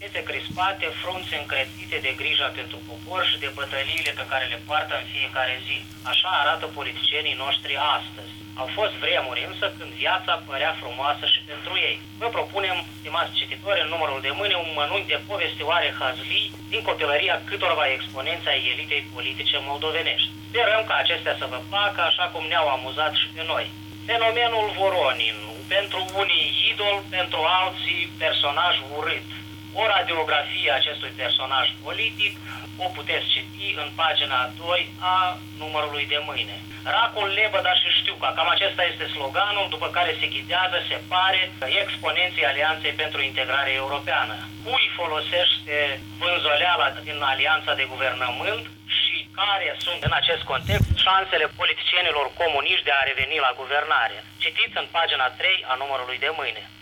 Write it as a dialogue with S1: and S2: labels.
S1: fete crispate, frunze încrețite de grija pentru popor și de bătăliile pe care le poartă în fiecare zi. Așa arată politicienii noștri astăzi. Au fost vremuri însă când viața părea frumoasă și pentru ei. Vă propunem, stimați cititori, în numărul de mâine un mănânc de povestioare hazlii din copilăria câtorva exponenți ai elitei politice moldovenești. Sperăm ca acestea să vă placă așa cum ne-au amuzat și pe noi. Fenomenul Voronin, pentru unii idol, pentru alții personaj urât. O radiografie a acestui personaj politic o puteți citi în pagina 2 a numărului de mâine. Racul lebăda și știuca, cam acesta este sloganul după care se ghidează, se pare, exponenții Alianței pentru Integrare Europeană. Cui folosește vânzoleala din Alianța de Guvernământ și care sunt în acest context șansele politicienilor comuniști de a reveni la guvernare. Citiți în pagina 3 a numărului de mâine.